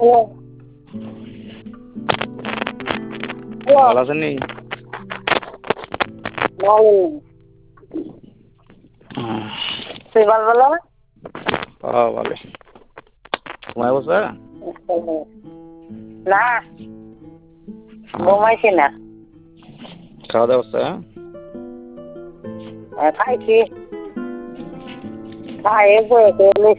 Hello, hello, ভালো আছেন নি? ভালো। তুই ভালো বলো? ভালো। ঘুমায় বসে? না, ঘুমাইছি না। খাওয়া দাওয়া হচ্ছে? খাইছি, খাই বসে